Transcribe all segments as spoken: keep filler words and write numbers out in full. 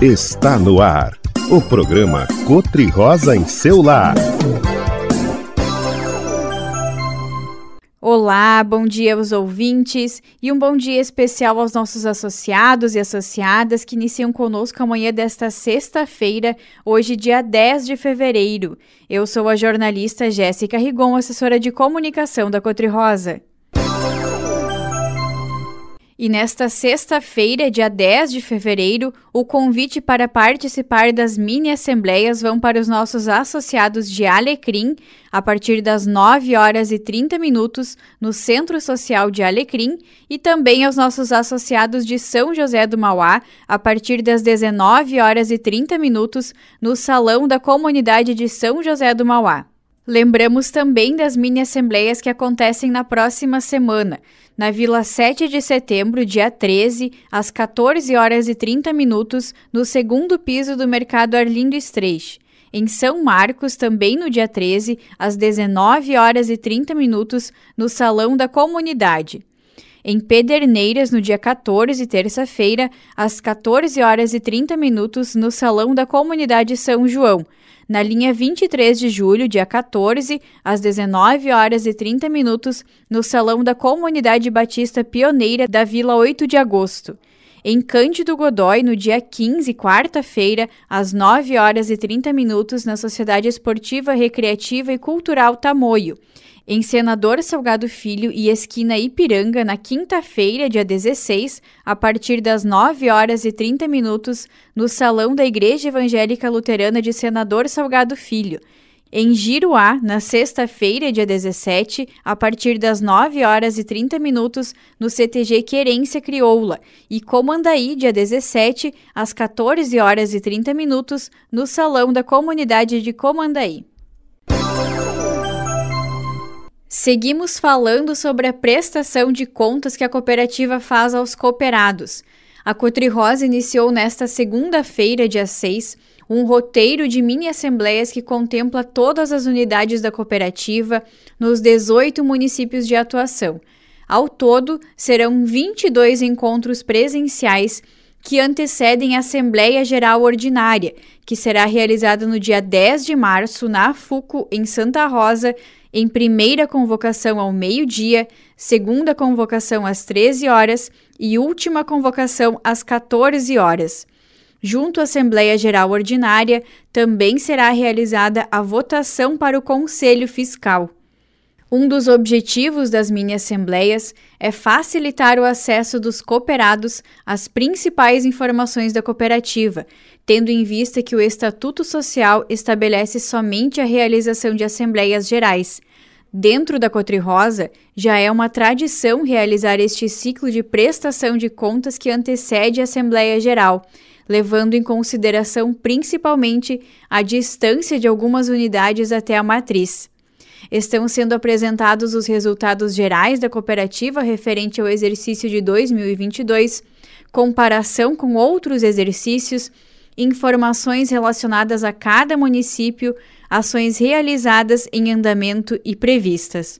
Está no ar, o programa Cotri-Rosa em seu lar. Olá, bom dia aos ouvintes e um bom dia especial aos nossos associados e associadas que iniciam conosco amanhã desta sexta-feira, hoje dia dez de fevereiro. Eu sou a jornalista Jéssica Rigon, assessora de comunicação da Cotri-Rosa. E nesta sexta-feira, dia dez de fevereiro, o convite para participar das mini-assembleias vão para os nossos associados de Alecrim, a partir das nove horas e trinta minutos, no Centro Social de Alecrim, e também aos nossos associados de São José do Mauá, a partir das dezenove horas e trinta minutos, no Salão da Comunidade de São José do Mauá. Lembramos também das mini-assembleias que acontecem na próxima semana. Na Vila sete de setembro, dia treze, às quatorze horas e trinta minutos, no segundo piso do Mercado Arlindo Streich. Em São Marcos, também no dia treze, às dezenove horas e trinta minutos, no Salão da Comunidade. Em Pederneiras, no dia quatorze, terça-feira, às quatorze horas e trinta minutos, no Salão da Comunidade São João. Na linha vinte e três de julho, dia quatorze, às dezenove horas e trinta minutos, no Salão da Comunidade Batista Pioneira da Vila oito de agosto. Em Cândido Godói, no dia quinze, quarta-feira, às nove horas e trinta minutos, na Sociedade Esportiva, Recreativa e Cultural Tamoio. Em Senador Salgado Filho e Esquina Ipiranga, na quinta-feira, dia dezesseis, a partir das nove horas e trinta minutos, no Salão da Igreja Evangélica Luterana de Senador Salgado Filho. Em Giruá, na sexta-feira, dia dezessete, a partir das nove horas e trinta minutos, no C T G Querência Crioula. E Comandaí, dia dezessete, às quatorze horas e trinta minutos, no Salão da Comunidade de Comandaí. Seguimos falando sobre a prestação de contas que a cooperativa faz aos cooperados. A Cotri-Rosa iniciou nesta segunda-feira, dia seis, um roteiro de mini-assembleias que contempla todas as unidades da cooperativa nos dezoito municípios de atuação. Ao todo, serão vinte e dois encontros presenciais que antecedem a Assembleia Geral Ordinária, que será realizada no dia dez de março na Fuco, em Santa Rosa, em primeira convocação ao meio-dia, segunda convocação às treze horas e última convocação às quatorze horas. Junto à Assembleia Geral Ordinária, também será realizada a votação para o Conselho Fiscal. Um dos objetivos das mini-assembleias é facilitar o acesso dos cooperados às principais informações da cooperativa, tendo em vista que o Estatuto Social estabelece somente a realização de assembleias gerais. Dentro da Cotri-Rosa, já é uma tradição realizar este ciclo de prestação de contas que antecede a Assembleia Geral, levando em consideração principalmente a distância de algumas unidades até a matriz. Estão sendo apresentados os resultados gerais da cooperativa referente ao exercício de dois mil e vinte e dois, comparação com outros exercícios, informações relacionadas a cada município, ações realizadas em andamento e previstas.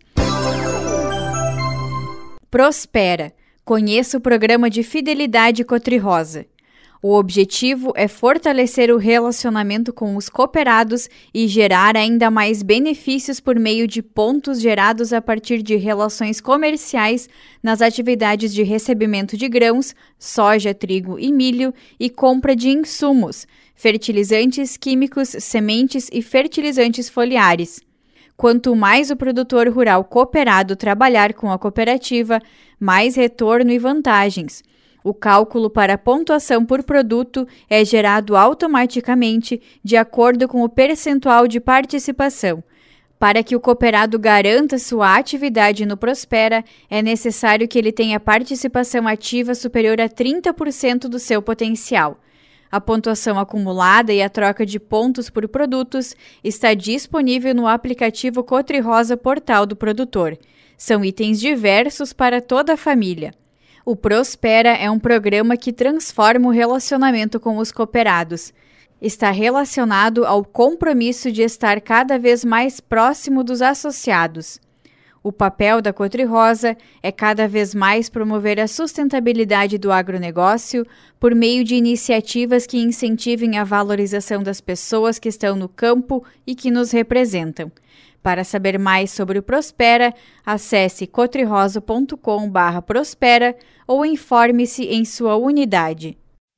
Prospera. Conheça o programa de fidelidade Cotri-Rosa. O objetivo é fortalecer o relacionamento com os cooperados e gerar ainda mais benefícios por meio de pontos gerados a partir de relações comerciais nas atividades de recebimento de grãos, soja, trigo e milho e compra de insumos, fertilizantes químicos, sementes e fertilizantes foliares. Quanto mais o produtor rural cooperado trabalhar com a cooperativa, mais retorno e vantagens. O cálculo para a pontuação por produto é gerado automaticamente de acordo com o percentual de participação. Para que o cooperado garanta sua atividade no Prospera, é necessário que ele tenha participação ativa superior a trinta por cento do seu potencial. A pontuação acumulada e a troca de pontos por produtos está disponível no aplicativo Cotri-Rosa Portal do Produtor. São itens diversos para toda a família. O Prospera é um programa que transforma o relacionamento com os cooperados. Está relacionado ao compromisso de estar cada vez mais próximo dos associados. O papel da Cotri-Rosa é cada vez mais promover a sustentabilidade do agronegócio por meio de iniciativas que incentivem a valorização das pessoas que estão no campo e que nos representam. Para saber mais sobre o Prospera, acesse cotrirosa ponto com barra prospera ou informe-se em sua unidade.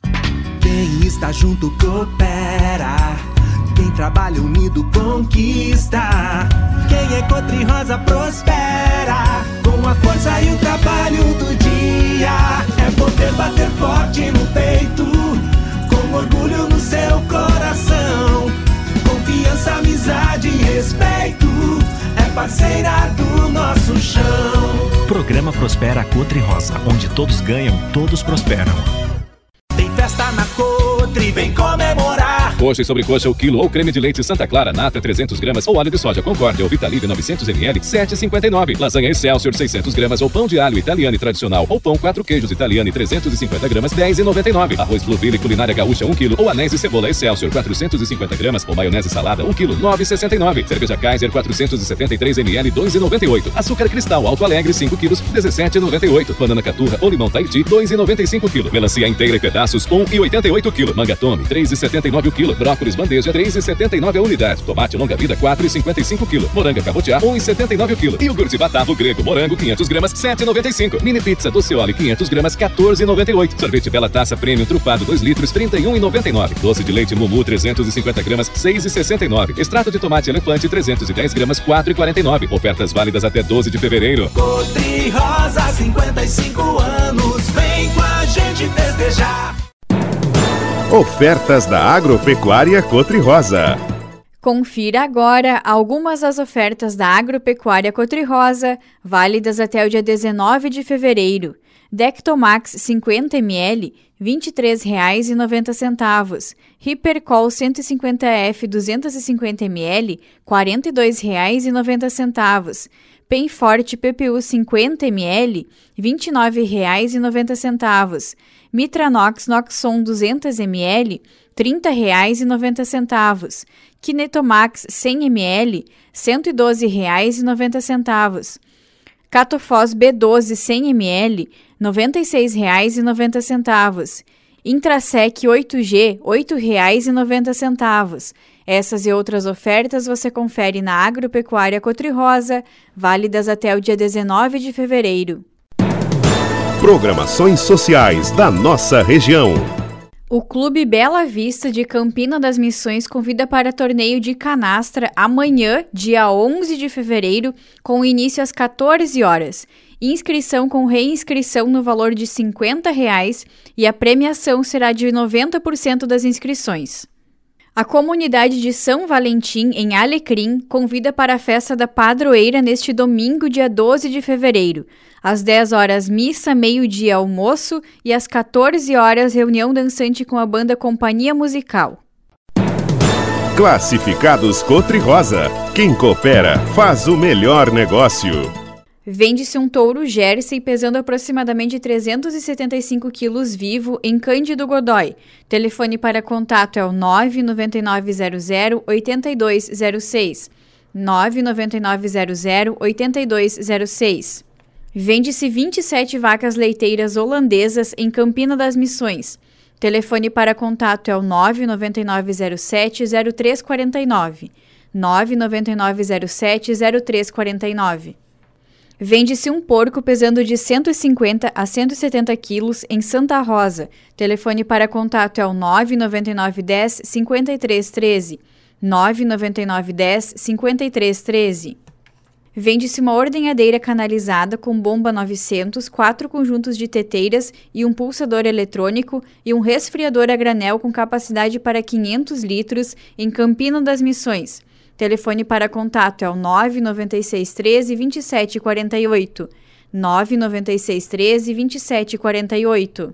Quem está junto coopera, quem trabalha unido conquista. Quem é Cotri-Rosa prospera, com a força e o trabalho do dia. É poder bater forte no peito, com orgulho no seu coração. Confiança, amizade e respeito, é parceira do nosso chão. Programa Prospera Cotri-Rosa, onde todos ganham, todos prosperam. Tem festa na Cotri, vem comemorar. Coxa e sobrecoxa o quilo ou creme de leite Santa Clara Nata trezentas gramas ou óleo de soja Concórdia ou Vitalívia novecentos mililitros sete reais e cinquenta e nove centavos. Lasanha Excelsior seiscentas gramas ou pão de alho italiano tradicional ou pão quatro queijos italiano trezentas e cinquenta gramas dez reais e noventa e nove centavos. Arroz Blueville Culinária Gaúcha um quilo ou anéis e cebola Excelsior quatrocentas e cinquenta gramas ou maionese salada um quilo nove reais e sessenta e nove centavos. Cerveja Kaiser quatrocentos e setenta e três mililitros dois reais e noventa e oito centavos. Açúcar Cristal Alto Alegre cinco quilos dezessete reais e noventa e oito centavos. Banana Caturra ou limão Tahiti dois reais e noventa e cinco centavos. Melancia inteira em pedaços um real e oitenta e oito centavos. Manga Tome três reais e setenta e nove centavos o quilo. Brócolis bandeja três reais e setenta e nove centavos a unidade. Tomate longa vida quatro reais e cinquenta e cinco centavos o quilo. Moranga cabotiá um real e setenta e nove centavos o quilo. Iogurte Batavo Grego Morango quinhentas gramas sete reais e noventa e cinco centavos. Mini pizza Doceoli quinhentas gramas quatorze reais e noventa e oito centavos. Sorvete Bela Taça Premium Trufado dois litros trinta e um reais e noventa e nove centavos. Doce de leite Mumu trezentas e cinquenta gramas seis reais e sessenta e nove centavos. Extrato de tomate Elefante trezentas e dez gramas quatro reais e quarenta e nove centavos. Ofertas válidas até doze de fevereiro. Cotri-Rosa cinquenta e cinco anos, vem com a gente festejar. Ofertas da Agropecuária Cotri-Rosa. Confira agora algumas das ofertas da Agropecuária Cotri-Rosa, válidas até o dia dezenove de fevereiro. Dectomax cinquenta mililitros, vinte e três reais e noventa centavos. Hipercol cento e cinquenta F duzentos e cinquenta mililitros, quarenta e dois reais e noventa centavos. Penforte P P U cinquenta mililitros, vinte e nove reais e noventa centavos. Mitranox Noxon duzentos mililitros, trinta reais e noventa centavos. Kinetomax cem mililitros, cento e doze reais e noventa centavos. Catofós B doze cem mililitros, noventa e seis reais e noventa centavos. Intrasec oito G, oito reais e noventa centavos. Essas e outras ofertas você confere na Agropecuária Cotri-Rosa, válidas até o dia dezenove de fevereiro. Programações sociais da nossa região. O Clube Bela Vista de Campina das Missões convida para torneio de canastra amanhã, dia onze de fevereiro, com início às quatorze horas. Inscrição com reinscrição no valor de cinquenta reais e a premiação será de noventa por cento das inscrições. A comunidade de São Valentim, em Alecrim, convida para a festa da padroeira neste domingo, dia doze de fevereiro. Às dez horas, missa, meio-dia, almoço e às quatorze horas, reunião dançante com a banda Companhia Musical. Classificados Cotri-Rosa. Quem coopera faz o melhor negócio. Vende-se um touro Jersey pesando aproximadamente trezentos e setenta e cinco quilos vivo em Cândido Godói. Telefone para contato é o nove nove nove zero zero oito dois zero seis. nove nove nove zero zero oito dois zero seis. Vende-se vinte e sete vacas leiteiras holandesas em Campina das Missões. Telefone para contato é o nove nove nove zero sete zero três quatro nove. nove nove nove zero sete zero três quatro nove. Vende-se um porco pesando de cento e cinquenta a cento e setenta quilos em Santa Rosa. Telefone para contato é o nove nove nove um zero cinco três um três. nove nove nove um zero cinco três um três. Vende-se uma ordenhadeira canalizada com bomba novecentos, quatro conjuntos de teteiras e um pulsador eletrônico e um resfriador a granel com capacidade para quinhentos litros em Campina das Missões. Telefone para contato é o nove nove seis um três dois sete quatro oito. nove nove seis um três dois sete quatro oito.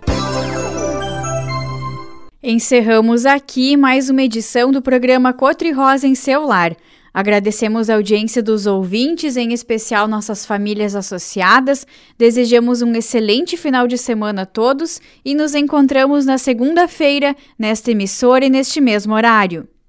Encerramos aqui mais uma edição do programa Cotri-Rosa em seu lar. Agradecemos a audiência dos ouvintes, em especial nossas famílias associadas. Desejamos um excelente final de semana a todos e nos encontramos na segunda-feira, nesta emissora e neste mesmo horário.